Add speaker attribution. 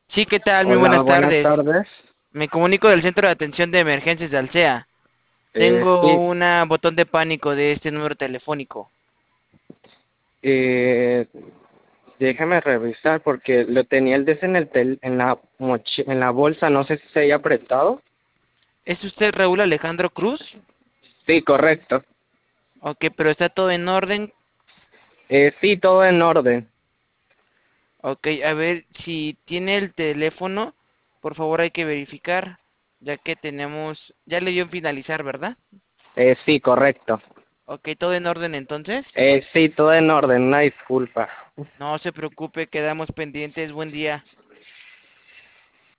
Speaker 1: Sí, ¿qué tal? Muy
Speaker 2: Hola,
Speaker 1: buenas
Speaker 2: buenas
Speaker 1: tardes.
Speaker 2: tardes.
Speaker 1: Me comunico del Centro de Atención de Emergencias de Alsea. Tengo
Speaker 2: Sí,
Speaker 1: un botón de pánico de este número telefónico.
Speaker 2: eh, déjame revisar porque lo tenía el des en en la en la bolsa, no sé si se haya apretado.
Speaker 1: ¿Es usted Raúl Alejandro Cruz?
Speaker 2: Sí, correcto.
Speaker 1: Ok, pero está todo en orden.
Speaker 2: Sí, todo en orden.
Speaker 1: Ok, a ver si tiene el teléfono. Por favor, hay que verificar, ya que tenemos... Ya le dio en finalizar, ¿verdad?
Speaker 2: Sí, correcto.
Speaker 1: Ok, todo en orden entonces.
Speaker 2: Sí, todo en orden, una disculpa.
Speaker 1: No se preocupe, quedamos pendientes. Buen día.